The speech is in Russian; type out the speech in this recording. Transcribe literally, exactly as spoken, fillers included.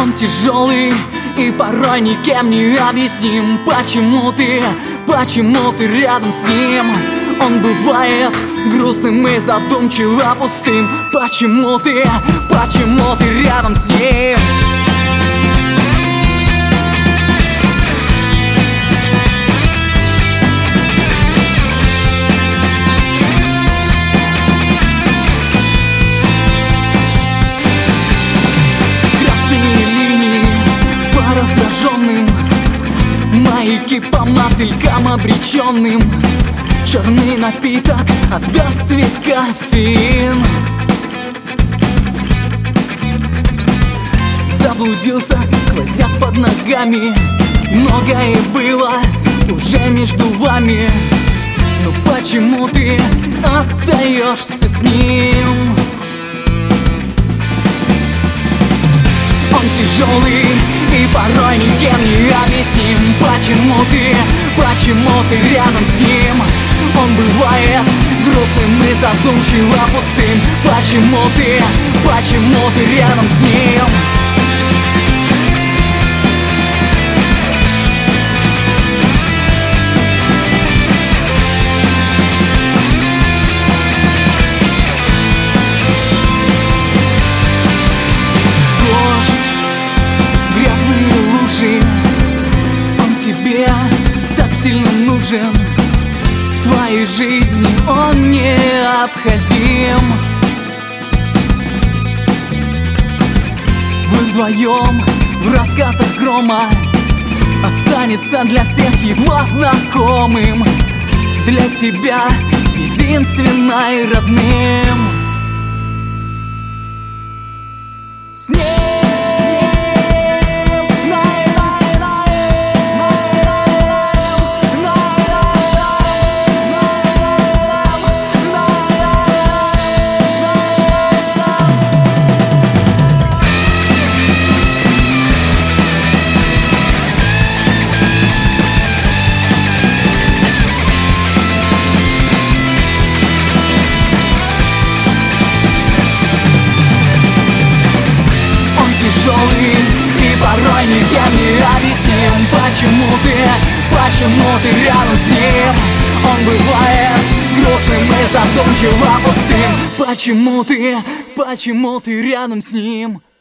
Он тяжелый и порой никем не объясним. Почему ты, почему ты рядом с ним? Он бывает грустным и задумчиво пустым. Почему ты, почему ты рядом с ним? Раздраженным, маяки по мотылькам обреченным. Черный напиток отдаст весь кофеин. Заблудился сквозняк под ногами. Многое было уже между вами. Но почему ты остаешься с ним? Он тяжелый и порой никем не объясним. Почему ты, почему ты рядом с ним? Он бывает грустным и задумчиво пустым. Почему ты, почему ты рядом с ним? Так сильно нужен, в твоей жизни он необходим. Вы вдвоем в раскатах грома останется для всех едва знакомым, для тебя единственно и родным. С ней тяжелый и порой никем не объясним. Почему ты, почему ты рядом с ним? Он бывает грустным и задумчиво пустым. Почему ты, почему ты рядом с ним?